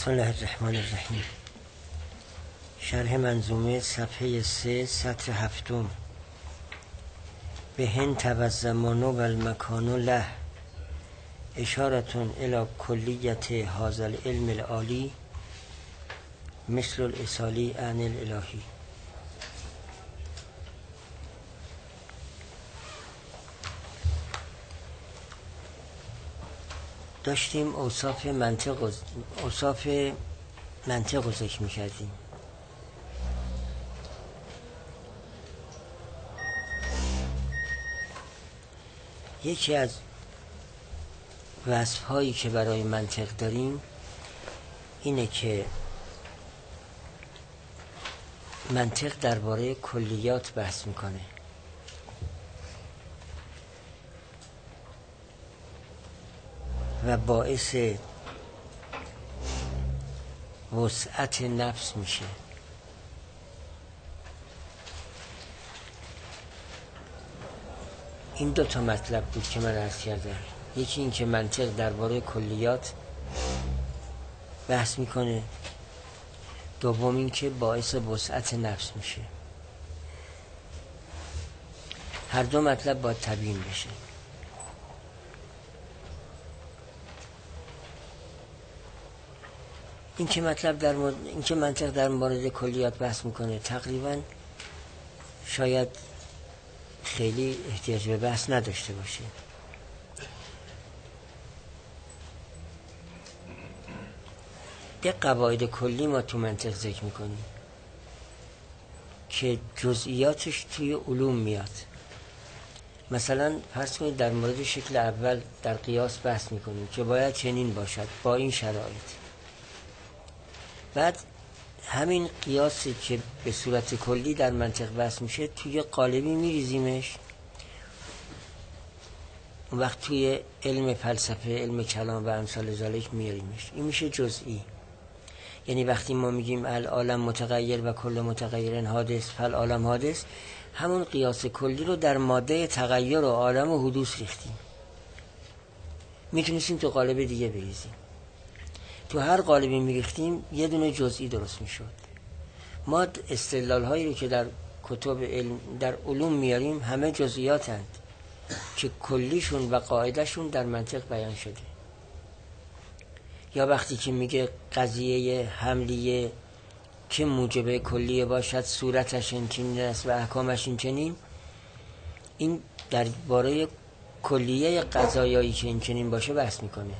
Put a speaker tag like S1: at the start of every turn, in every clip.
S1: بسم الله الرحمن الرحیم. شرح منظومه صفحه 3 سطر 7. به هن توزمان و المکان له اشارتون الی کلیت هذا العلم العالی مثل الاسالی عن الالهی. داشتیم اوصاف منطق رو ذکر می‌کردیم. یکی از وصف‌هایی که برای منطق داریم اینه که منطق درباره کلیات بحث میکنه. و باعث وسعت نفس میشه. این دو تا مطلب بود که من عرض کردم. یکی این که منطق درباره کلیات بحث میکنه، دوم این که باعث وسعت نفس میشه. هر دو مطلب باید تبیین بشه. این که منطق در مورد کلیات بحث میکنه تقریبا شاید خیلی احتیاج به بحث نداشته باشه. ده قواعد کلی ما تو منطق ذکر میکنیم که جزئیاتش توی علوم میاد. مثلا فرض کنید در مورد شکل اول در قیاس بحث میکنیم که باید چنین باشد با این شرایط. بعد همین قیاسی که به صورت کلی در منطق بحث میشه توی قالبی میریزیمش، اون وقت توی علم فلسفه، علم کلام و امثال ذالک میاریمش. این میشه جزئی. یعنی وقتی ما میگیم العالم متغیر و کل متغیر حادث فالعالم حادث، همون قیاس کلی رو در ماده تغییر و عالم و حدوث ریختیم. میتونستیم تو قالب دیگه بریزیم. تو هر قالبی میریختیم یه دونه جزئی درست میشد. ما استدلال هایی رو که در کتب علم در علوم میاریم همه جزئیاتند که کلیشون و قاعدهشون در منطق بیان شده. یا وقتی که میگه قضیه حملیه که موجب کلیه باشد صورتش این چنین است و احکامش این چنین، این درباره کلیه قضایایی که این چنین باشه بحث میکنه.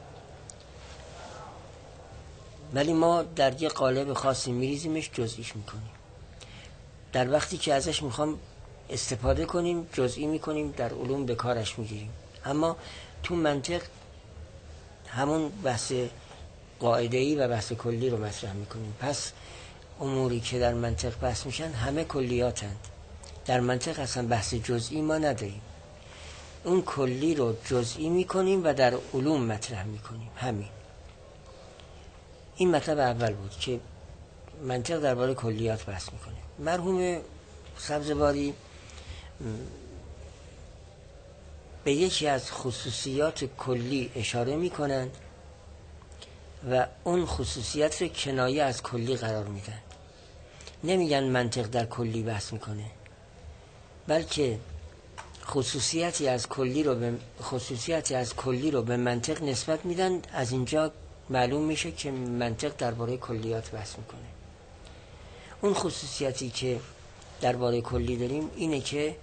S1: ولی ما در یه قالب خاصی میریزیمش، جزئیش میکنیم. در وقتی که ازش میخوام استفاده کنیم جزئی میکنیم، در علوم به کارش میگیریم. اما تو منطق همون بحث قاعده‌ای و بحث کلی رو مطرح میکنیم. پس اموری که در منطق بحث میشن همه کلیاتند. در منطق اصلا بحث جزئی ما نداریم. اون کلی رو جزئی میکنیم و در علوم مطرح میکنیم. همین. این مطلب اول بود که منطق درباره کلیات بحث میکنه. مرحوم سبزواری به یکی از خصوصیات کلی اشاره میکنن و اون خصوصیت رو کنایه از کلی قرار میدن. نمیگن منطق در کلی بحث میکنه، بلکه خصوصیتی از کلی رو به منطق نسبت میدن. از اینجا معلوم میشه که منطق درباره کلیات بحث میکنه. اون خصوصیتی که درباره کلی داریم اینه که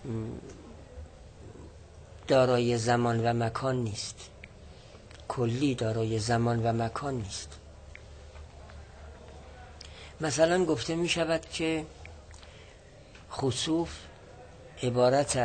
S1: دارای زمان و مکان نیست. کلی دارای زمان و مکان نیست. مثلا گفته می شود که خسوف عبارت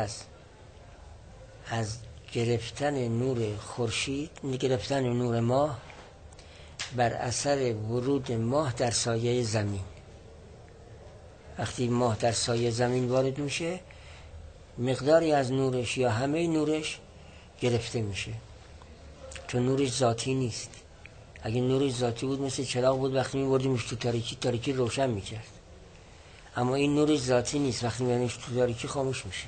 S1: از گرفتن نور خورشید، گرفتن نور ماه بر اثر ورود ماه در سایه زمین. وقتی ماه در سایه زمین وارد میشه مقداری از نورش یا همه نورش گرفته میشه، چون نورش ذاتی نیست. اگه نورش ذاتی بود مثل چراغ بود، وقتی میبردیمش تو تاریکی روشن میکرد. اما این نورش ذاتی نیست، وقتی میبردیمش تو تاریکی خاموش میشه.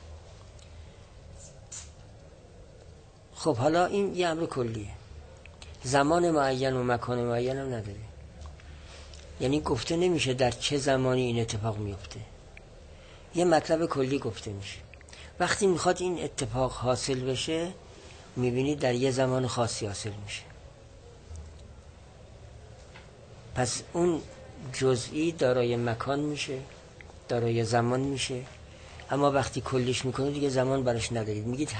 S1: خب حالا این یه امر کلیه. زمان معین و مکان معین هم نداره. یعنی گفته نمیشه در چه زمانی این اتفاق میفته. یه مطلب کلی گفته میشه. وقتی میخواد این اتفاق حاصل بشه میبینید در یه زمان خاصی حاصل میشه. پس اون جزئی دارای مکان میشه، دارای زمان میشه، اما وقتی کلیش میکنید دیگه زمان براش ندارید. میگید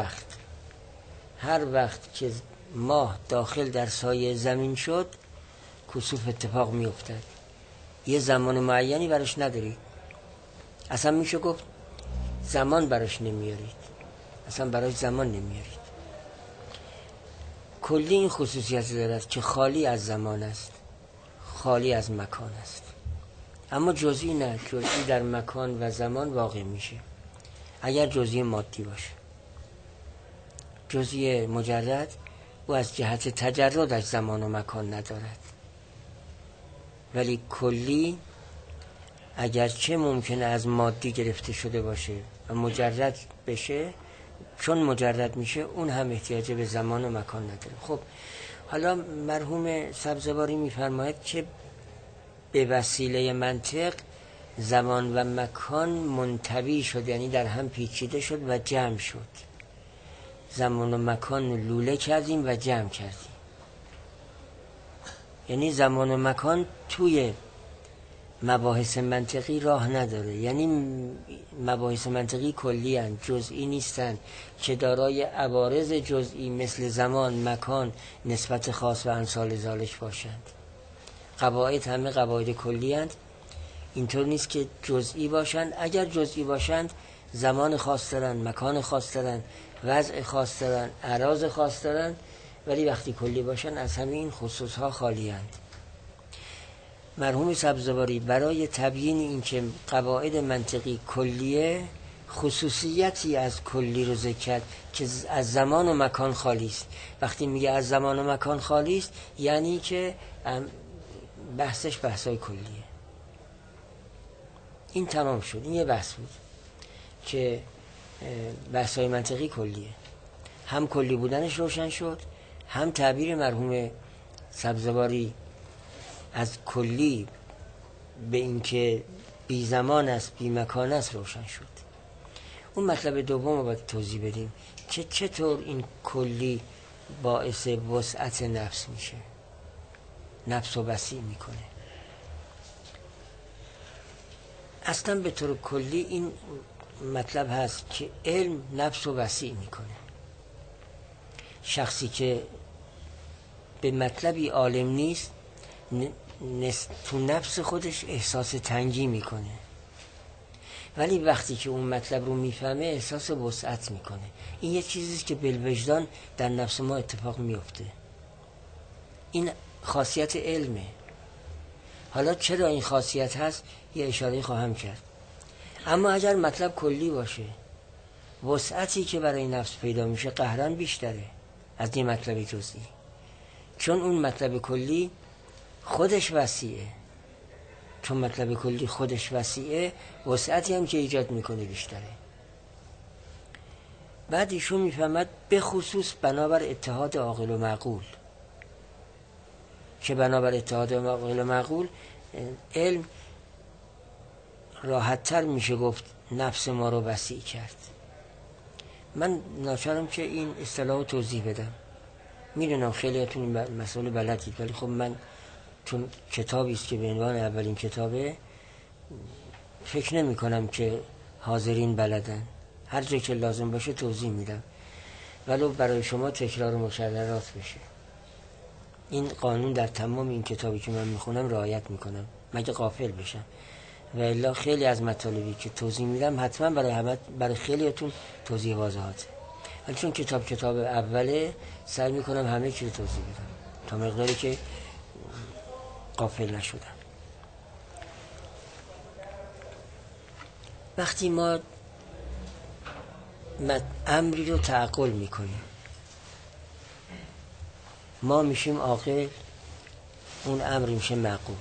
S1: هر وقت که ماه داخل در سایه زمین شد کسوف اتفاق میافتد. یه زمان معینی براش ندارید. اصلا میشه گفت زمان براش نمیارید، اصلا براش زمان نمیارید. کلی این خصوصیت دارد که خالی از زمان است، خالی از مکان است. اما جزئی نه، جزئی در مکان و زمان واقع میشه اگر جزئی مادی باشه. جزئی مجرد او از جهت تجردش زمان و مکان ندارد، ولی کلی اگرچه ممکنه از مادی گرفته شده باشه و مجرد بشه، چون مجرد میشه اون هم احتیاج به زمان و مکان نداره. خب حالا مرحوم سبزواری میفرماید که به وسیله منطق زمان و مکان منطوی شد، یعنی در هم پیچیده شد و جمع شد. زمان و مکان لوله کردیم و جمع کردیم. یعنی زمان و مکان توی مباحث منطقی راه نداره. یعنی مباحث منطقی کلی هستند، جزئی نیستند که دارای عوارض جزئی مثل زمان، مکان، نسبت خاص و امثال ذالک باشند. قواعد همه قواعد کلی هستند. اینطور نیست که جزئی باشند. اگر جزئی باشند زمان خاص دارن، مکان خاص دارن، وضع خاص دارن، اعراض خاص دارن، ولی وقتی کلی باشن از همه این خصوص ها خالی هستند. مرحوم سبزواری برای تبیین این که قواعد منطقی کلیه خصوصیتی از کلی رو ذکر کرد که از زمان و مکان خالی است. وقتی میگه از زمان و مکان خالی است یعنی که بحثش بحثای کلیه. این تمام شد. این یه بحث بود که بحثای منطقی کلیه. هم کلی بودنش روشن شد، هم تعبیر مرحوم سبزواری از کلی به اینکه بی زمان است بی مکان است روشن شد. اون مطلب دوم رو باید توضیح بدیم که چطور این کلی باعث وسعت نفس میشه، نفس رو وسیع میکنه. اصلا به طور کلی این مطلب هست که علم نفس رو وسیع میکنه. شخصی که به مطلبی عالم نیست تو نفس خودش احساس تنگی میکنه، ولی وقتی که اون مطلب رو میفهمه احساس وسعت میکنه. این یه چیزیست که بالوجدان در نفس ما اتفاق میفته. این خاصیت علمه. حالا چرا این خاصیت هست یه اشاره خواهم کرد. اما اگر مطلب کلی باشه وسعتی که برای نفس پیدا میشه قهرن بیشتره از این مطلب جزئی، چون اون مطلب کلی خودش وسیعه. چون مطلب کلی خودش وسیعه وسعتی هم که ایجاد میکنه بیشتره. بعد ایشون میفهمد به خصوص بنابر اتحاد عاقل و معقول، که بنابر اتحاد عاقل و معقول علم راحت تر میشه گفت نفس ما رو وسیع کرد. من ناچارم که این اصطلاح رو توضیح بدم. میدونم خیلیاتون این مسئله بلدید، ولی خب من چون کتابی است که به عنوان اولین کتابه فکر نمی کنم که حاضرین بلدن. هر جا که لازم باشه توضیح میدم، ولو برای شما تکرار مکررات بشه. این قانون در تمام این کتابی که من میخونم رعایت میکنم مگه غافل بشم، و الا خیلی از مطالبی که توضیح میدم حتما برای خیلیاتون توضیح واضحاته، ولی چون کتاب اوله سعی میکنم همه چی رو توضیح بدم تا مقداری که غافل نشدم. وقتی ما امری رو تعقل میکنیم ما میشیم عاقل، اون امر میشه معقول.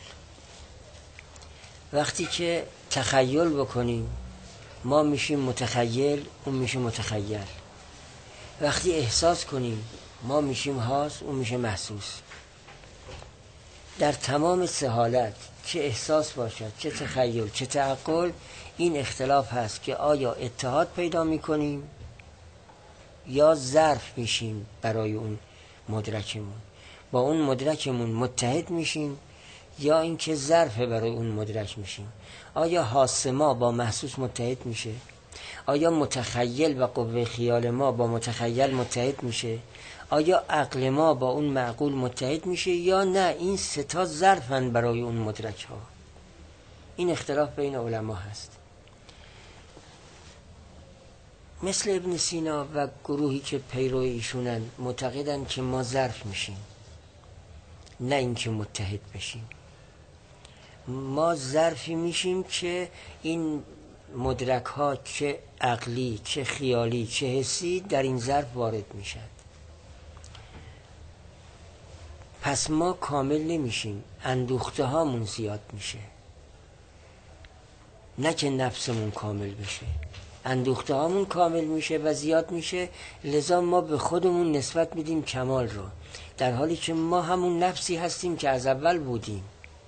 S1: وقتی که تخیل بکنیم ما میشیم متخیل، اون میشه متخیل. وقتی احساس کنیم ما میشیم حاس، اون میشه محسوس. در تمام سه حالت، چه احساس باشد، چه تخیل، چه تعقل، این اختلاف هست که آیا اتحاد پیدا میکنیم یا ظرف میشیم برای اون مدرکمون، با اون مدرکمون متحد میشیم یا اینکه ظرف برای اون مدرک میشیم. آیا حاس ما با محسوس متحد میشه؟ آیا متخیل و قوه خیال ما با متخیل متحد میشه؟ آیا عقل ما با اون معقول متحد میشه یا نه این سه تا ظرفن برای اون مدرک ها؟ این اختلاف بین علما هست. مثل ابن سینا و گروهی که پیرو ایشونن معتقدن که ما ظرف میشیم، نه اینکه متحد بشیم. ما ظرفی میشیم که این مدرک ها چه عقلی، چه خیالی، چه حسی در این ظرف وارد میشن. پس ما کامل نمیشیم، اندوخته هامون زیاد میشه، نه که نفسمون کامل بشه. اندوخته هامون کامل میشه و زیاد میشه، لذا ما به خودمون نسبت میدیم کمال رو، در حالی که ما همون نفسی هستیم که از اول بودیم.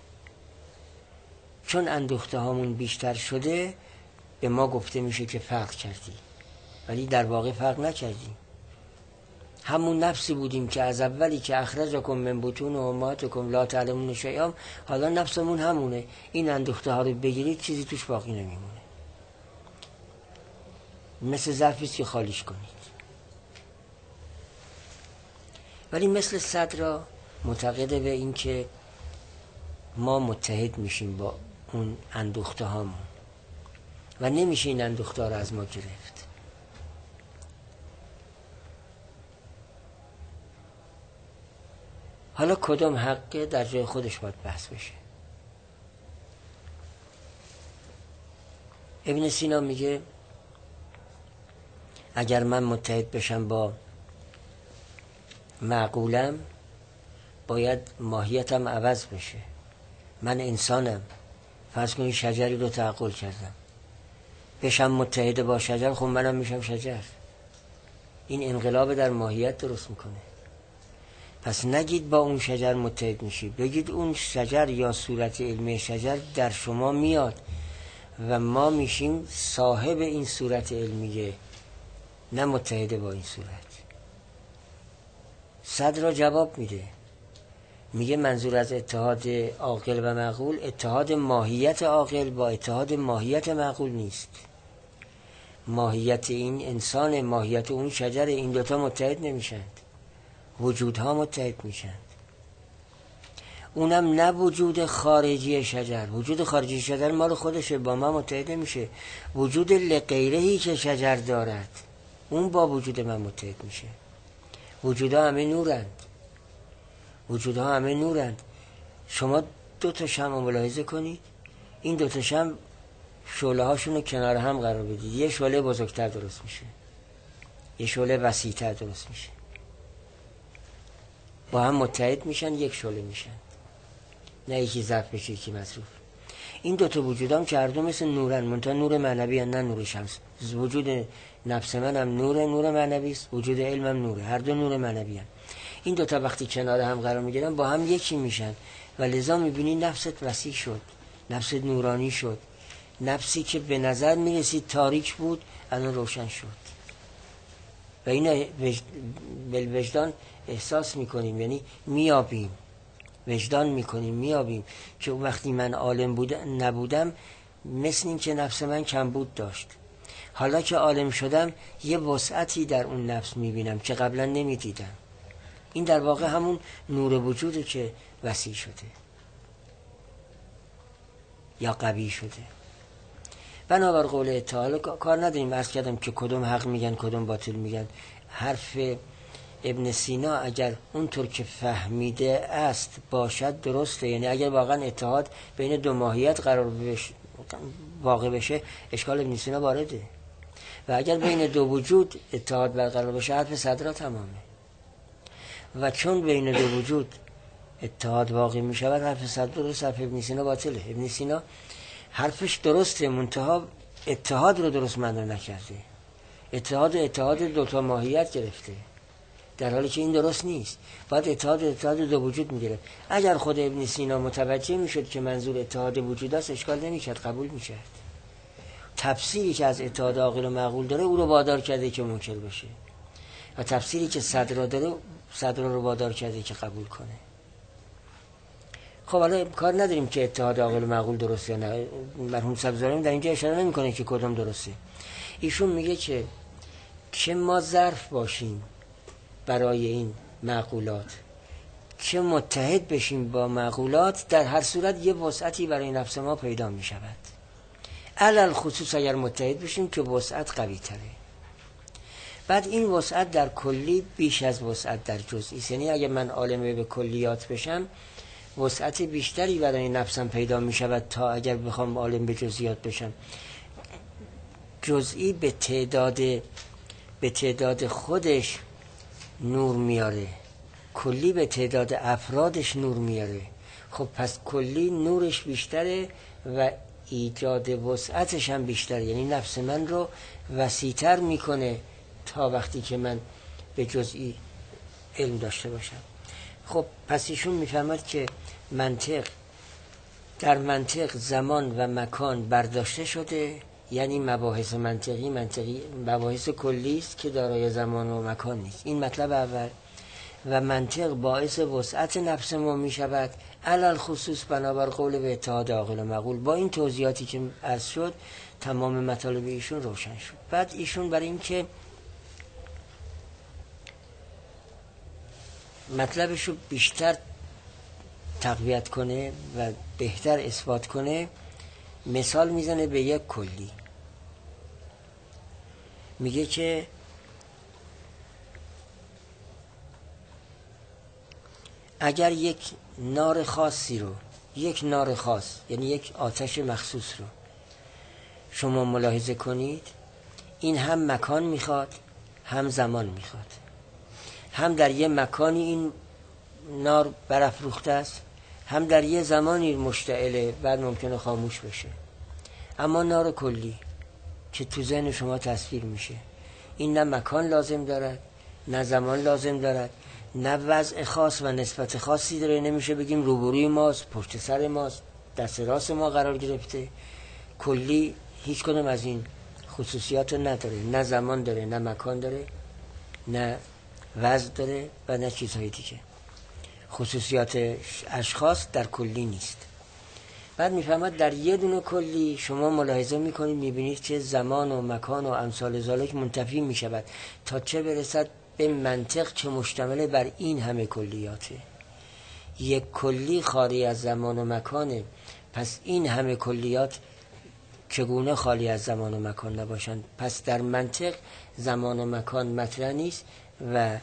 S1: چون اندوخته هامون بیشتر شده به ما گفته میشه که فرق کردی، ولی در واقع فرق نکردیم. همون نفسی بودیم که از اولی که اخرجکم من بطون امهاتکم لا تعلمون شیئا، حالا نفسمون همونه. این اندوخته ها رو بگیرید چیزی توش باقی نمیمونه، مثل ظرفیست که خالیش کنید. ولی مثل صدر معتقده به این که ما متحد میشیم با اون اندوخته هامون و نمیشه این اندوخته ها رو از ما گرفت. حالا کدوم حقه در جای خودش باید بحث بشه. ابن سینا میگه اگر من متحد بشم با معقولم باید ماهیتم عوض بشه. من انسانم، فرض کنید شجری رو تعقل کردم، بشم متحد با شجر، خب منم میشم شجر. این انقلاب در ماهیت درست میکنه. پس نگید با اون شجر متحد میشی، بگید اون شجر یا صورت علمی شجر در شما میاد و ما میشیم صاحب این صورت علمیه، نه متحد با این صورت. صدر جواب میده، میگه منظور از اتحاد عاقل و معقول اتحاد ماهیت عاقل با اتحاد ماهیت معقول نیست. ماهیت این انسان، ماهیت اون شجر، این دوتا متحد نمیشند، وجودها متحد میشند. اونم نه وجود خارجی شجر، وجود خارجی شجر مال خودشه، با ما متحد نمیشه. وجود لغیرهی که شجر دارد اون با وجود من متحد میشه. وجودها همه نورند، وجودها همه نورند. شما دو تا شمع ملاحظه کنید، این دو تا شمع شعله هاشون رو کنار هم قرار بدید، یه شعله بزرگتر درست میشه، یه شعله وسیع‌تر درست میشه، با هم متحد میشن، یک شعله میشن، نه یکی ضعف بشه یکی مصروف. این دوتا وجود هم که هر دو مثل نورن، منتها نور معنوی هن، نه نور شمس. وجود نفس من هم نوره، نور معنوی است، وجود علم هم نوره، هر دو نور معنوی هن. این دوتا وقتی کنار هم قرار میگیرن با هم یکی میشن و لذا میبینی نفست وسیع شد، نفست نورانی شد. نفسی که به نظر میرسید تاریک بود الان روشن شد. و این بالوجدان احساس میکنیم، یعنی میابیم، وجدان میکنیم، میابیم که وقتی من عالم نبودم مثل این که نفس من کمبود داشت، حالا که عالم شدم یه وسعتی در اون نفس میبینم که قبلا نمیدیدم. این در واقع همون نور وجوده که وسیع شده یا قوی شده. بنابر قول اتحاد کار نداریم، عرض کردم که کدوم حق میگن کدوم باطل میگن. حرف ابن سینا اگر اونطور که فهمیده است باشد درسته، یعنی اگر واقعا اتحاد بین دو ماهیت قرار واقع بشه اشکال ابن سینا وارده، و اگر بین دو وجود اتحاد برقرار بشه حرف صدرا تمامه. و چون بین دو وجود اتحاد واقع میشود حرف صدرا درست، حرف ابن سینا باطله. ابن سینا حرفش درسته، منتها اتحاد رو درست معنی نکرده. اتحاد دوتا ماهیت گرفته، در حالی که این درست نیست. باید اتحاد دو وجود میگیره. اگر خود ابن سینا متوجه میشد که منظور اتحاد وجود است، اشکال نمیکرد، قبول میکرد. تفسیری که از اتحاد عاقل و معقول داره او رو وادار کرده که منکر بشه و تفسیری که صدر داره صدر رو وادار کرده که قبول کنه. خب حالا کار نداریم که اتحاد عاقل و معقول درسته یا نه. مرحوم سبزواری در اینجا اشاره نمیکنه که کدوم درسته. ایشون میگه که ما ظرف باشیم برای این معقولات، که متحد بشیم با معقولات، در هر صورت یه وسعتی برای نفس ما پیدا می شود. علل خصوص اگر متحد بشیم که وسعت قوی تره. بعد این وسعت در کلی بیش از وسعت در جزئی است. یعنی اگر من عالم به کلیات بشم، وسعت بیشتری برای نفسم پیدا می شود تا اگر بخوام عالم به جزئیات بشم. جزئی به تعداد خودش نور میاره، کلی به تعداد افرادش نور میاره. خب پس کلی نورش بیشتره و ایجاد وسعتش هم بیشتره، یعنی نفس من رو وسیع‌تر میکنه تا وقتی که من به جزئی علم داشته باشم. خب پس ایشون میفهمد که در منطق زمان و مکان برداشته شده، یعنی مباحث منطقی مباحث کلی است که دارای زمان و مکان نیست. این مطلب اول. و منطق باعث وسعت نفس ما می شود، علل خصوص بنابر قول به اتحاد عاقل و معقول. با این توضیحاتی که عرض شد تمام مطالب ایشون روشن شد. بعد ایشون برای این که مطلبش رو بیشتر تقویت کنه و بهتر اثبات کنه، مثال میزنه به یک کلی. میگه که اگر یک نار خاص یعنی یک آتش مخصوص رو شما ملاحظه کنید، این هم مکان میخواد هم زمان میخواد. هم در یه مکانی این نار برافروخته است، هم در یه زمانی مشتعله، بعد ممکنه خاموش بشه. اما نار کلی که تو ذهن شما تصویر میشه، این نه مکان لازم دارد نه زمان لازم دارد، نه وضع خاص و نسبت خاصی داره. نمیشه بگیم روبروی ماست، پشت سر ماست، دست راست ما قرار گرفته. کلی هیچ کدوم از این خصوصیات نداره، نه زمان داره نه مکان داره نه وضع داره و نه چیزهای دیگه. خصوصیات اشخاص در کلی نیست. بعد میفهمد در یه دونه کلی شما ملاحظه میکنید، میبینید که زمان و مکان و امثال ذالک منتفی میشود تا چه برسد به منطق که مشتمل بر این همه کلیاته. یک کلی خالی از زمان و مکانه، پس این همه کلیات چگونه خالی از زمان و مکان نباشند؟ پس در منطق زمان و مکان مطرح نیست و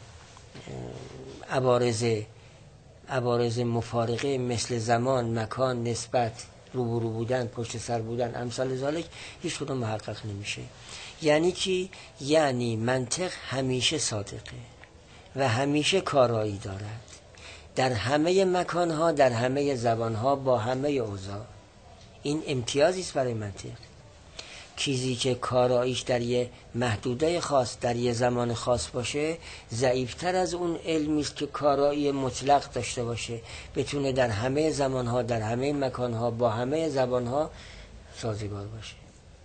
S1: عوارض مفارقه مثل زمان، مکان، نسبت، روبرو بودن، پشت سر بودن، امثال ذالک هیچ کدوم محقق نمیشه. یعنی چی؟ یعنی منطق همیشه صادقه و همیشه کارایی دارد در همه مکانها، در همه زبانها، با همه اوضاع. این امتیازی است برای منطق. چیزی که کاراییش در یه محدوده خاص در یه زمان خاص باشه ضعیفتر از اون علمی است که کارایی مطلق داشته باشه، بتونه در همه زمانها، در همه مکانها، با همه زبانها سازگار باشه.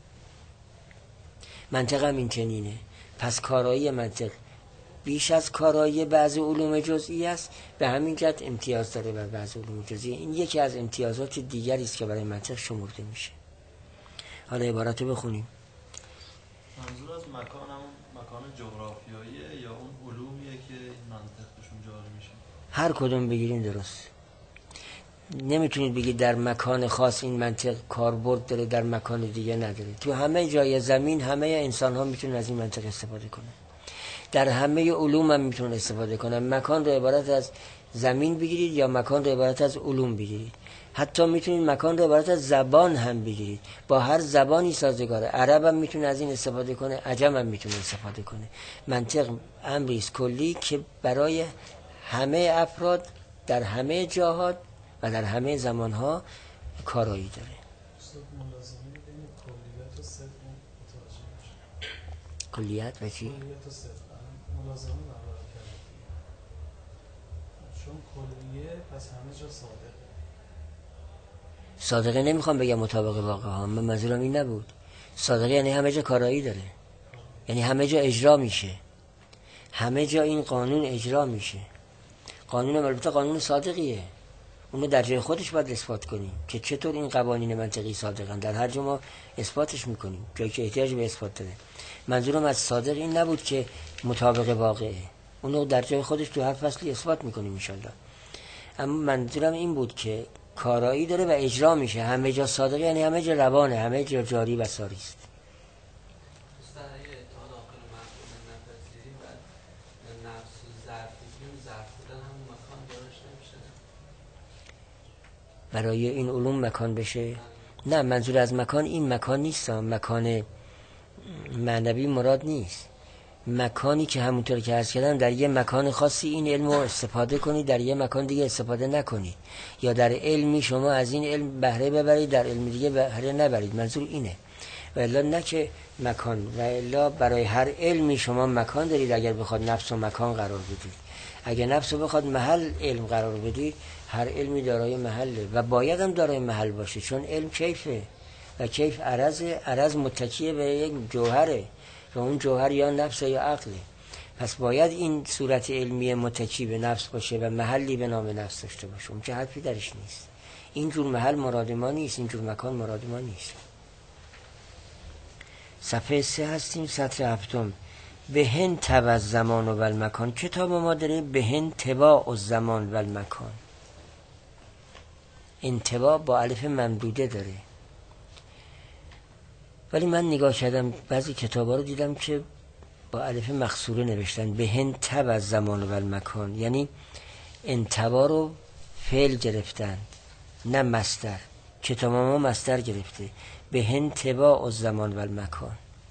S1: منطق هم این چنینه. پس کارایی منطق بیش از کارایی بعضی علوم جزئی است، به همین جهت امتیاز داره بر بعضی علوم جزئی. این یکی از امتیازات دیگری است که برای منطق شمرده میشه. حالا عبارت رو بخونیم.
S2: منظور از مکان همون مکان جغرافیاییه یا اون علومیه که منطق توشون جاری میشه؟
S1: هر کدوم بگیرین درست. نمیتونید بگید در مکان خاص این منطق کاربرد داره، در مکان دیگه نداره. تو همه جای زمین همه انسان ها میتونن از این منطق استفاده کنن، در همه علوم هم میتونن استفاده کنن. مکان رو عبارت از زمین بگیرید یا مکان رو عبارت از علوم بگیرید. حتی میتونید مکان رو عبارت از زبان هم بگیرید، با هر زبانی سازگاره. عرب هم میتونه از این استفاده کنه، عجم هم میتونه استفاده کنه. منطق امری است کلی که برای همه افراد در همه جاها و در همه زمانها کارایی داره. کلیت و چی؟
S3: چون کلیه پس همه جا صادقه.
S1: صادقه نمیخوام بگم مطابق واقع ها، من منظورم این نبود. صادقه یعنی همه جا کارایی داره، یعنی همه جا اجرا میشه، همه جا این قانون اجرا میشه. قانون البته قانون صادقیه، اونو در جای خودش باید اثبات کنیم که چطور این قوانین منطقی صادقن. در هر جا ما اثباتش میکنیم جایی که احتیاج به اثبات داره. منظورم از صادق این نبود که مطابق واقعه، اونو در جای خودش تو هر فصلی اثبات میکنیم انشالله. اما منظورم این بود که کارایی داره و اجرا میشه. همه جا صادقه یعنی همه جا روانه، همه جا جاری و ساری است. برای این علوم مکان بشه؟ نه، منظور از مکان این مکان نیست، مکان معنوی مراد نیست. مکانی که همونطور که عرض کردم در یه مکان خاصی این علم رو استفاده کنید، در یه مکان دیگه استفاده نکنید، یا در علمی شما از این علم بهره ببرید در علم دیگه بهره نبرید. منظور اینه. و الا نه که مکان، و الا برای هر علمی شما مکان دارید. اگر بخواد نفس و مکان قرار بدید، اگر نفس رو بخواد محل علم قرار بدید، هر علمی دارای محله و باید هم دارای محل باشه، چون علم کیفه و کیف عرض متکیه به یک جوهره و اون جوهر یا نفس یا عقله. پس باید این صورت علمی متکی به نفس باشه و محلی به نام نفس داشته باشه. اون که حرفی درش نیست. اینجور محل مراد ما نیست، اینجور مکان مراد ما نیست. صفحه 3 هستیم، سطر 7. بهن تبع الزمان و المکان. کتاب ما داره بهن تبع الزمان و المکان. انتباع با الف ممدوده داره، ولی من نگاه کردم بعضی کتابا رو دیدم که با الف مخصوره نوشتن بهن تبع الزمان و المکان، یعنی انتباع رو فعل گرفتن نه مصدر. کتاب ما مصدر گرفته، بهن تبع الزمان و المکان.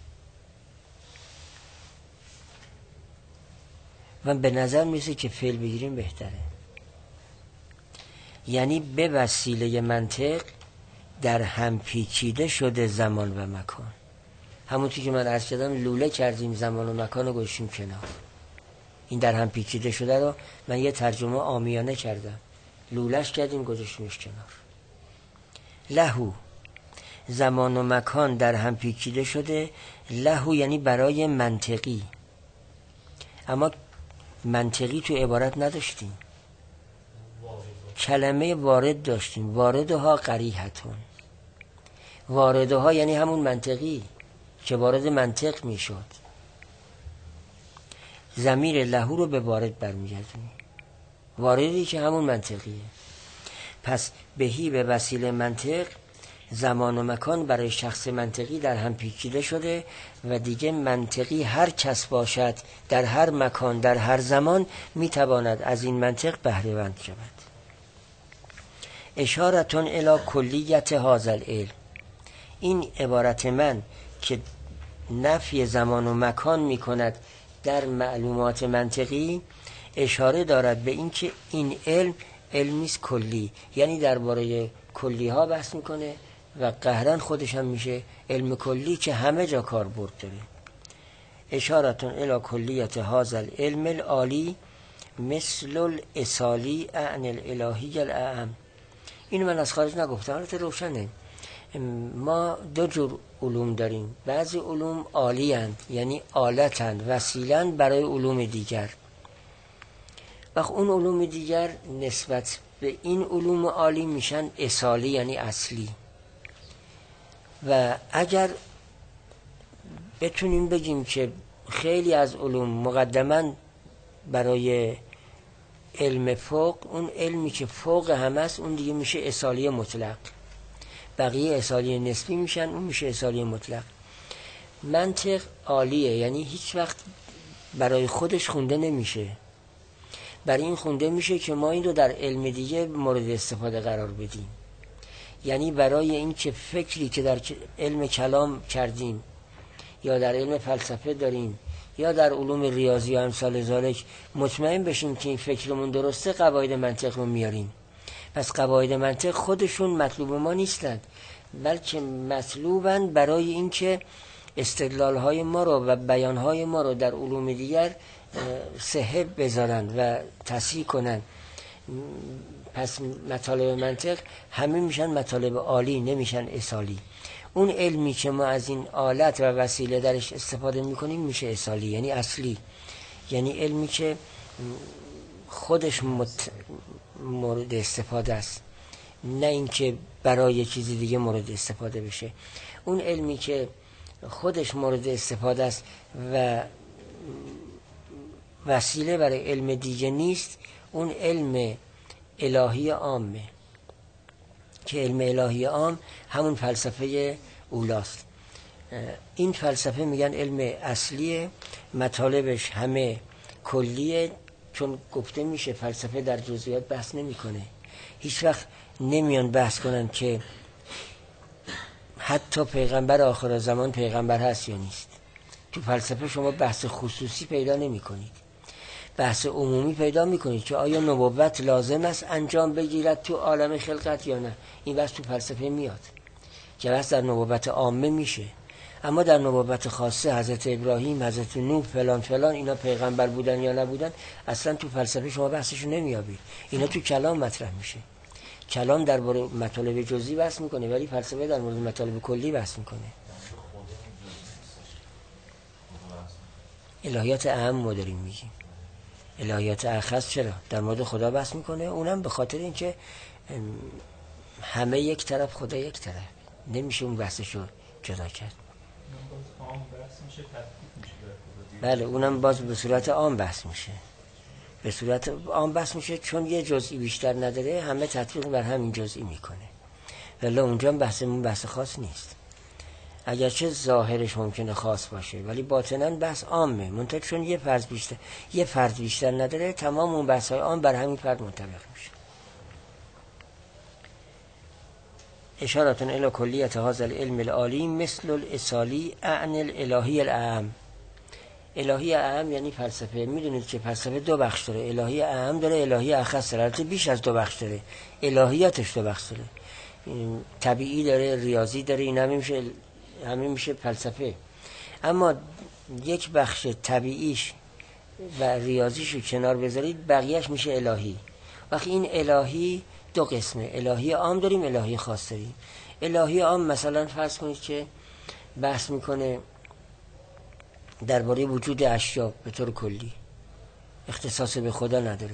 S1: من به نظر میرسه که فعل بگیریم بهتره، یعنی به وسیله منطق در هم پیچیده شده زمان و مکان. همونطور که من عرض کردم لوله کردیم زمان و مکان رو گذاشتیم کنار. این در هم پیچیده شده رو من یه ترجمه عامیانه کردم، لولهش کردیم گذاشتیمش کنار. لهو زمان و مکان در هم پیچیده شده. لهو یعنی برای منطقی، اما منطقی تو عبارت نداشتیم، کلمه وارد داشتیم. واردها قریحتون. واردها یعنی همون منطقی که وارد منطق میشد. ضمیر لهو رو به وارد برمیگردونیم، واردی که همون منطقیه. پس بهی به وسیله منطق زمان و مکان برای شخص منطقی در هم پیچیده شده و دیگه منطقی هر کس باشد در هر مکان در هر زمان میتواند از این منطق بهره مند شود. اشارتون الی کلیت هذا العلم. این عبارت من که نفی زمان و مکان میکند در معلومات منطقی اشاره دارد به این که این علم علمیست کلی، یعنی درباره کلی ها بحث میکنه و قهرن خودش هم میشه علم کلی که همه جا کاربرد داره. اشارتون الی کلیت هذا العلم العالی مثل الاصالی عن الالهی الاعم. اینو من از خارج نگفتم، البته روشنه. ما دو جور علوم داریم. بعضی علوم عالی هستند، یعنی آلتند، وسیلند برای علوم دیگر. وقت اون علوم دیگر نسبت به این علوم عالی میشن اصالی، یعنی اصلی. و اگر بتونیم بگیم که خیلی از علوم مقدماً برای علم فوق، اون علمی که فوق همه است اون دیگه میشه اصالی مطلق. بقیه اصالی نسبی میشن، اون میشه اصالی مطلق. منطق عالیه، یعنی هیچ وقت برای خودش خونده نمیشه، برای این خونده میشه که ما این رو در علم دیگه مورد استفاده قرار بدیم. یعنی برای این که فکری که در علم کلام کردیم یا در علم فلسفه داریم یا در علوم ریاضی یا امثال ذالک مطمئن بشیم که این فکرمون درسته، قواعد منطق رو میاریم. پس قواعد منطق خودشون مطلوب ما نیستند، بلکه مطلوبند برای این که استدلال‌های ما رو و بیان‌های ما رو در علوم دیگر صحه بذارن و تصحیح کنن. پس مطالب منطق همه میشن مطالب عالی، نمیشن اصالی. اون علمی که ما از این آلت و وسیله درش استفاده میکنیم میشه اصالی، یعنی اصلی، یعنی علمی که خودش مورد استفاده است، نه اینکه برای چیزی دیگه مورد استفاده بشه. اون علمی که خودش مورد استفاده است و وسیله برای علم دیگه نیست، اون علم الهی عامه، که علم الهی عام همون فلسفه اولاست. این فلسفه میگن علم اصلیه، مطالبش همه کلیه، چون گفته میشه فلسفه در جزئیات بحث نمیکنه. هیچ وقت نمیان بحث کنن که حتی پیغمبر آخر زمان پیغمبر هست یا نیست. تو فلسفه شما بحث خصوصی پیدا نمی کنید، بحث عمومی پیدا می کنید که آیا نبوت لازم است انجام بگیرد تو عالم خلقت یا نه. این بحث تو فلسفه میاد که بحث در نبوت عامه میشه، اما در نبوت خاصه حضرت ابراهیم، حضرت نوح، فلان فلان، اینا پیغمبر بودن یا نبودن اصلا تو فلسفه شما بحثشو نمیابید. اینا تو کلام مطرح میشه. کلام در مورد مطالب جزئی بحث میکنه، ولی فلسفه در مورد مطالب کلی بحث میکنه. الهیات اهم ما داریم میگیم. الهیات اخص چرا در مورد خدا بحث میکنه؟ اونم به خاطر اینکه همه یک طرف، خدا یک طرف، نمیشه اون بحثشو جدا کرد. بله اونم باز به صورت عام بحث میشه، به صورت عام بحث میشه، چون یه جزئی بیشتر نداره همه تطبیق بر همین جزئی میکنه، ولی اونجا بحثمون بحث خاص نیست، اگرچه ظاهرش ممکنه خاص باشه ولی باطناً بحث عامه، منتها چون یه فرد بیشتر نداره تمام اون بحث‌های عام بر همین فرد منطبق میشه. اشارة الى کلیت هذا العلم العالی مثل الاصالی اعن الالهی الاعم. الهی اعم یعنی فلسفه. میدونید که فلسفه دو بخش داره، الهی اعم داره، الهی اخص داره، البته بیش از دو بخش داره، الهیاتش دو بخش داره، طبیعی داره، ریاضی داره، این همه میشه فلسفه. اما یک بخش طبیعیش و ریاضیشو کنار بذارید بقیهش میشه الهی. وقتی این الهی دو قسمه، الهی عام داریم، الهی خاص داریم. الهی عام مثلا فرض کنید که بحث میکنه درباره وجود اشیا به طور کلی، اختصاص به خدا نداره.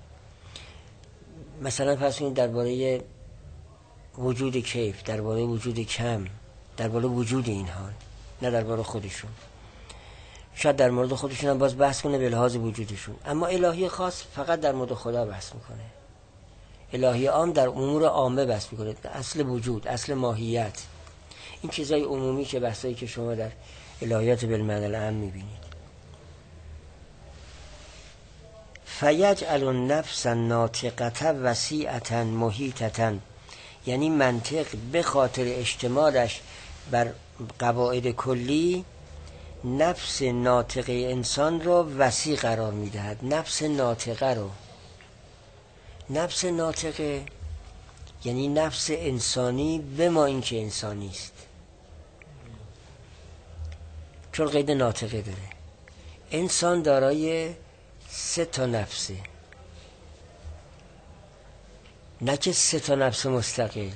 S1: مثلا فرض کنید درباره وجود کیف، درباره وجود کم، درباره وجود اینها، نه درباره خودشون. شاید در مورد خودشون هم باز بحث کنه به لحاظ وجودشون، اما الهی خاص فقط در مورد خدا بحث میکنه. الهی عام در امور عامه بحث میکنه، اصل وجود، اصل ماهیت، این چیزای عمومی که بحثایی که شما در الهیات بالمعنی العام میبینید. فیجعل النفس الناطقة وسیعة محیطة، یعنی منطق به خاطر اشتمالش بر قواعد کلی نفس ناطقه انسان رو وسیع قرار میدهد. نفس ناطقه رو، نفس ناطقه یعنی نفس انسانی به ما این که انسانی است، چون قید ناطقه داره. انسان دارای 3 نفسه، نه که 3 نفس مستقل،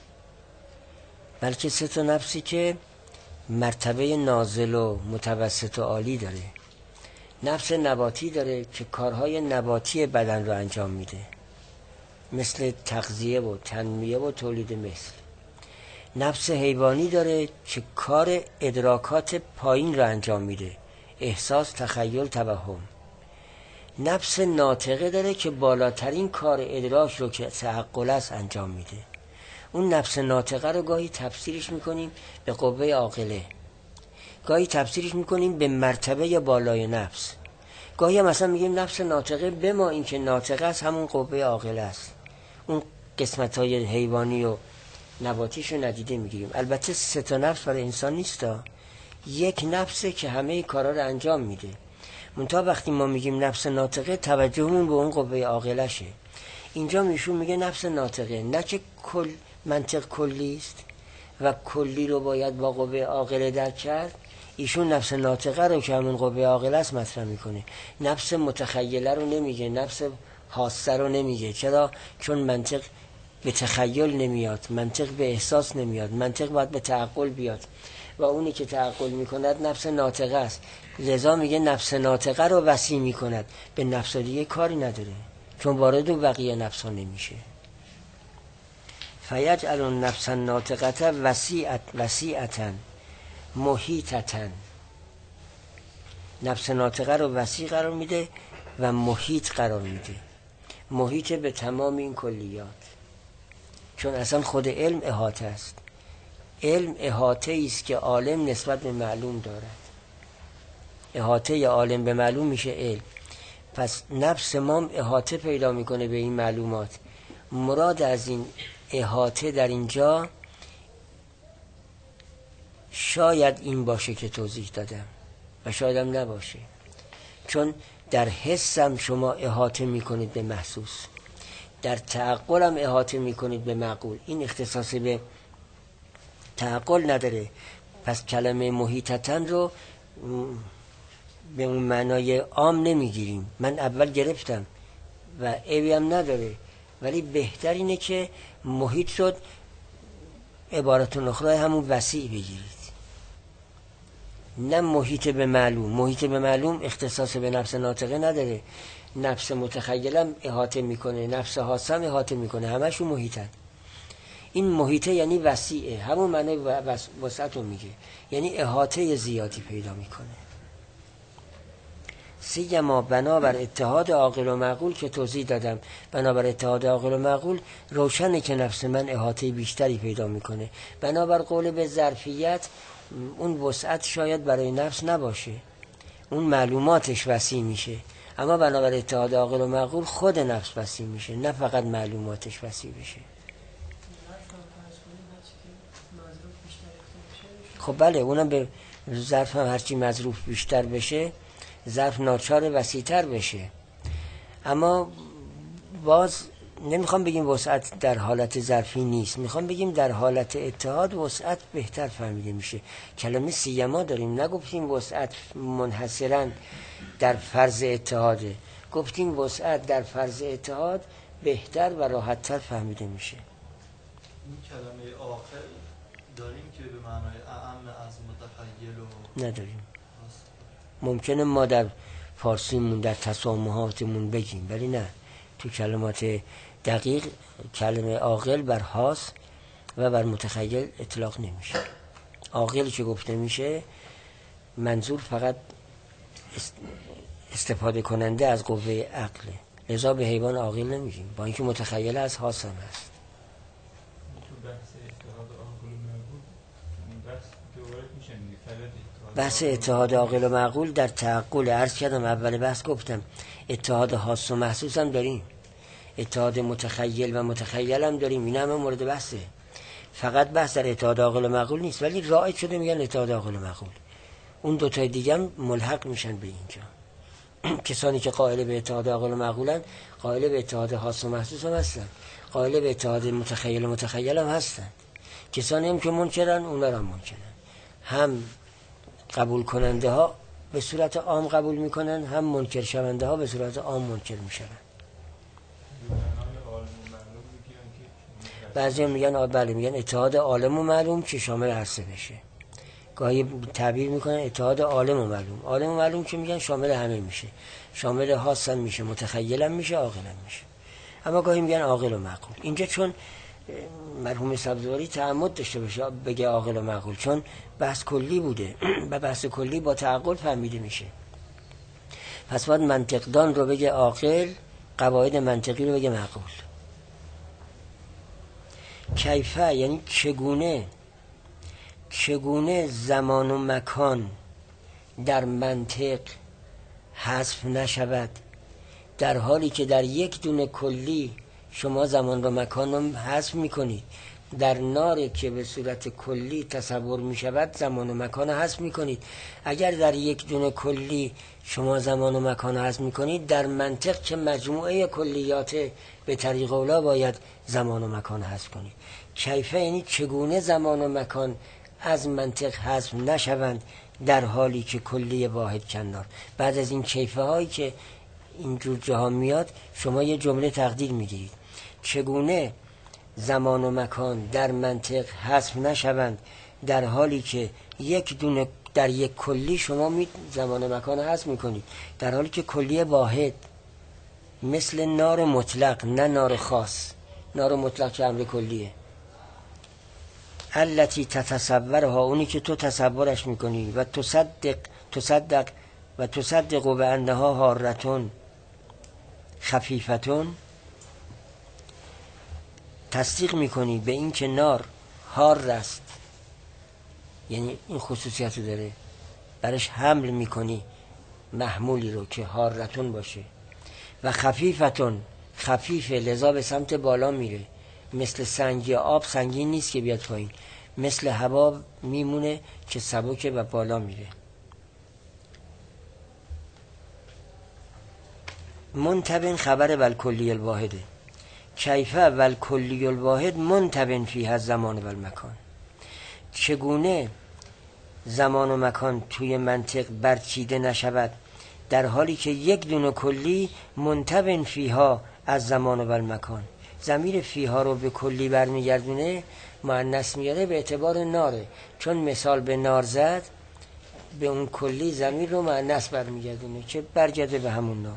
S1: بلکه 3 نفسی که مرتبه نازل و متوسط و عالی داره. نفس نباتی داره که کارهای نباتی بدن رو انجام میده، مثل تغذیه و تنمیه و تولید مثل. نفس حیوانی داره که کار ادراکات پایین رو انجام میده، احساس، تخیل، توهم. نفس ناطقه داره که بالاترین کار ادراک رو که تعقل است انجام میده. اون نفس ناطقه رو گاهی تفسیرش میکنیم به قوه عاقله، گاهی تفسیرش میکنیم به مرتبه بالای نفس، گاهی هم مثلا میگیم نفس ناطقه به ما این که ناطقه است همون قوه عاقله است. اون قسمت های حیوانی و نباتیش رو ندیده میگیریم. البته 3 نفس برای انسان نیستا، یک نفسه که همه کارا رو انجام میده. منتها وقتی ما میگیم نفس ناطقه توجهمون به اون قوه عاقله شه. اینجا میشون میگه نفس ناطقه، نه که منطق کلی است و کلی رو باید با قوه عاقله درک کرد. ایشون نفس ناطقه رو که همون قوه عاقله است مطرح میکنه، نفس متخیله رو نمیگه، نفس حاسه رو نمیگه. چرا؟ چون منطق به تخیل نمیاد، منطق به احساس نمیاد، منطق باید به تعقل بیاد و اونی که تعقل میکند نفس ناطقه است. لذا میگه نفس ناطقه رو وسیع میکند، به نفس دیگه کاری نداره چون وارد و بقیه نفس نمیشه. فیجعل النفس الناطقه وسیعتا محیطتا، نفس ناطقه رو وسیع قرار میده و محیط قرار میده، محیط به تمام این کلیات، چون اصلا خود علم احاطه است. علم احاطه است که عالم نسبت به معلوم دارد، احاطه عالم به معلوم میشه علم. پس نفس ما احاطه پیدا میکنه به این معلومات. مراد از این احاطه در اینجا شاید این باشه که توضیح دادم و شاید هم نباشه، چون در حسم شما احاطه میکنید به محسوس، در تعقل هم احاطه میکنید به معقول. این اختصاص به تعقل نداره. پس کلمه محیطتن رو به اون معنای عام نمیگیریم. من اول گرفتم و عیبی هم نداره، ولی بهتر اینه که محیط شد عبارت اخرى همون وسیع بگیرید، نه محیط به معلوم. محیط به معلوم اختصاص به نفس ناطقه نداره، نفس متخیلم احاطه میکنه، نفس حاسم احاطه میکنه، همشون محیطن. این محیطه یعنی وسیعه، همون معنی وسعت رو میگه، یعنی احاطه زیادی پیدا میکنه. سیما بنابر اتحاد عاقل و معقول که توضیح دادم، بنابر اتحاد عاقل و معقول روشنه که نفس من احاطه بیشتری پیدا میکنه. بنابر قول به ظرفیت اون وسعت شاید برای نفس نباشه، اون معلوماتش وسیع میشه، اما بنابر اتحاد عاقل و معقول خود نفس وسیع میشه، نه فقط معلوماتش وسیع بشه. خب بله، اونم به ظرف هم هرچی مظروف بیشتر بشه ظرف ناچار وسیع‌تر بشه. اما باز نمیخوام بگیم وسعت در حالت ظرفی نیست، میخوام بگیم در حالت اتحاد وسعت بهتر فهمیده میشه. کلمه سیما داریم، نگفتیم وسعت منحصراً در فرض اتحاده، گفتیم وسعت در فرض اتحاد بهتر و راحت‌تر فهمیده میشه.
S2: این کلمه آخر داریم که به معنای اعم از متخیل و
S1: نداریم. ممکنه ما در فارسیمون در تسامحاتمون بگیم، ولی نه، تو کلمات دقیق کلمه عاقل بر حاس و بر متخیل اطلاق نمیشه. عاقل که گفته میشه منظور فقط استفاده کننده از قوه عقله، لذا به حیوان عاقل نمیگیم، با اینکه متخیل از حاس هم هست. بحث اتحاد عاقل و معقول در تعقل عرض کردم، اول بحث گفتم اتحاد حاس و محسوس هم داریم، اتحاد متخیل و متخیل هم داریم، این همه مورد بحثه. فقط بحث در اتحاد عاقل و معقول نیست، ولی رایج شده میگن اتحاد عاقل و معقول، اون دوتای دیگه هم ملحق میشن به اینجا. کسانی که قائل به اتحاد عاقل و معقولن قائل به اتحاد حاس و محسوس هم هستن، قائل به اتحاد متخیل و متخیل هم هستن. کسانی هم که منکرن اونا هم منکرن، هم قبول کننده ها به صورت عام قبول میکنن، هم منکر شونده ها به صورت عام منکر میشن. بعضی هم میگن بله، میگن اتحاد عالم و معلوم که شامل هر سه بشه. گاهی تعبیر میکنن اتحاد عالم و معلوم، عالم و معلوم که میگن شامل همه میشه، شامل حاس هم میشه، متخیل هم میشه، عاقل هم میشه. اما گاهی میگن عاقل و معقول. اینجا چون مرحوم سبزواری تعمد داشته باشه بگه عاقل و معقول، چون بحث کلی بوده و بحث کلی با تعقل فهمیده میشه، پس باید منطقدان رو بگه عاقل، قواعد منطقی رو بگه معقول. کیفه یعنی چگونه زمان و مکان در منطق حذف نشود، در حالی که در یک دونه کلی شما زمان و مکان رو حذف میکنید. در نار که به صورت کلی تصور میشود زمان و مکان رو حذف میکنید. اگر در یک دونه کلی شما زمان و مکان رو حذف میکنید، در منطق که مجموعه کلیات به طریق اولا باید زمان و مکان رو حذف کنید. کیفه یعنی چگونه زمان و مکان از منطق حذف نشوند در حالی که کلی واحد کنار. بعد از این کیفه هایی که اینجور جاها میاد شما یه جمله تقدیر میگیرید چگونه زمان و مکان در منطق حذف نشوند در حالی که یک دونه در یک کلی شما زمان و مکان حذف میکنید، در حالی که کلی واحد مثل نار مطلق، نه نار خاص. نار مطلق که امر کلیه. التی تتصورها، اونی که تو تصورش میکنی، و تصدق و انها حارتون خفیفتون، تصدیق میکنی به این که نار حار است، یعنی این خصوصیت رو داره، برش حمل میکنی محمولی رو که حارتون باشه، و خفیفتون، خفیفه لذا به سمت بالا میره، مثل سنگ یا آب سنگین نیست که بیاد پایین، مثل هوا میمونه که سبکه و بالا میره. منتبن خبر والکلی الواحده، کیفه والکلی الواحد منتبن فیه الزمان والمکان، چگونه زمان و مکان توی منطق برچیده نشود در حالی که یک دونه کلی منتبن فیها از زمان و المکان. ضمیر فیها رو به کلی برمیگردونه، مؤنث میاره به اعتبار ناره، چون مثال به نار زد به اون کلی ضمیر رو مؤنث برمیگردونه که برگرده به همون نار.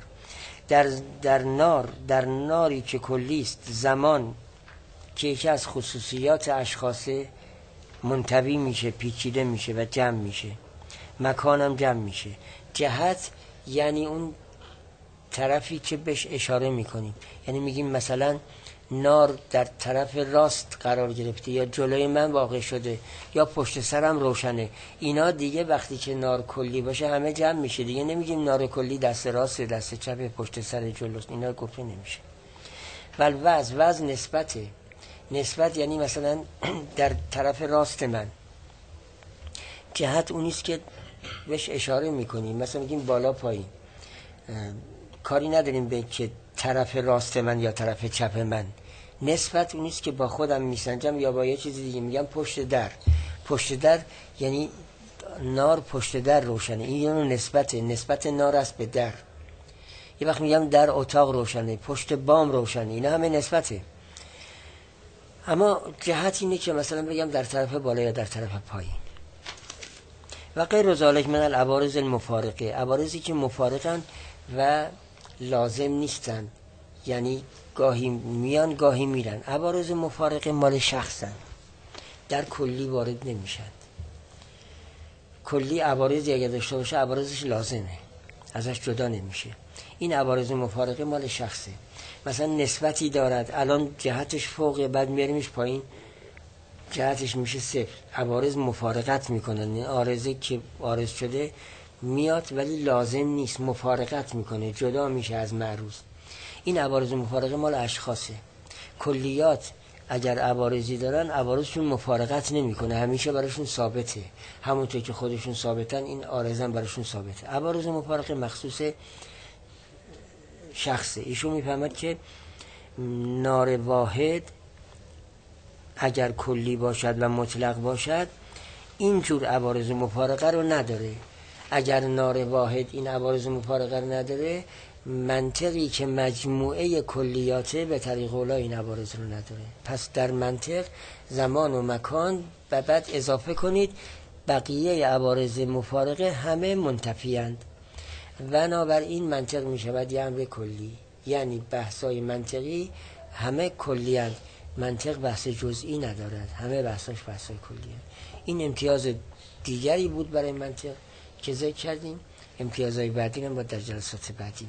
S1: در ناری که کلی است، زمان که یکی از خصوصیات اشخاص منطوی میشه، پیچیده میشه و جمع میشه، مکانم جمع میشه. جهت یعنی اون طرفی که بهش اشاره میکنیم، یعنی میگیم مثلا نار در طرف راست قرار گرفته، یا جلوی من واقع شده، یا پشت سرم روشنه. اینا دیگه وقتی که نار کلی باشه همه جمع میشه، دیگه نمیگیم نار کلی دست راست، دست چپ، پشت سر، جلوست، اینا گفته نمیشه. ولی وز نسبته. نسبت یعنی مثلا در طرف راست من، جهت اونیست که بهش اشاره میکنیم، مثلا میگیم بالا پایین، کاری نداریم به که طرف راست من یا طرف چپ من. نسبت اونیست که با خودم میسنجم یا با یه چیزی دیگه. میگم پشت در، پشت در یعنی نار پشت در روشنه، این یعنی نسبته، نسبت نار است به در. یه وقت میگم در اتاق روشنه، پشت بام روشنه، اینا همه نسبته. اما جهت اینه که مثلا بگم در طرف بالا یا در طرف پایین. و غیر ذالک من العوارض المفارقه، عوارضی که مفارقن و لازم نیستن، یعنی گاهی میان گاهی میرن. عوارض مفارقه مال شخصن، در کلی وارد نمیشن. کلی عوارضی اگر داشته باشه عوارضش لازمه، ازش جدا نمیشه. این عوارض مفارقه مال شخصه. مثلا نسبتی دارد، الان جهتش فوقه، بعد میاریمش پایین، جهتش میشه صفر. عوارض مفارقت میکنن، این عارضه که عارض شده میاد ولی لازم نیست، مفارقت میکنه، جدا میشه از معروض. این عوارض مفارقه مال اشخاصه. کلیات اگر عوارضی دارن عوارضشون مفارقت نمیکنه، همیشه براشون ثابته، همونطور که خودشون ثابتن این عارضم براشون ثابته. عوارض مفارقه مخصوص شخصه. ایشون میفهمد که نار واحد اگر کلی باشد و مطلق باشد اینجور عوارض مفارقه رو نداره. اگر نار واحد این عوارض مفارقه رو نداره، منطقی که مجموعه کلیاته به طریق اولا این عوارض رو نداره. پس در منطق زمان و مکان و بعد اضافه کنید بقیه عوارض مفارقه همه منتفیند. بنابراین منطق می شود یه امر کلی، یعنی بحثای منطقی همه کلی هست. منطق بحث جزئی ندارد، همه بحثاش بحثای کلی هست. این امتیاز دیگری بود برای منطق که ذکر کردیم. امتیازهای بعدی هم با در جلسات بعدی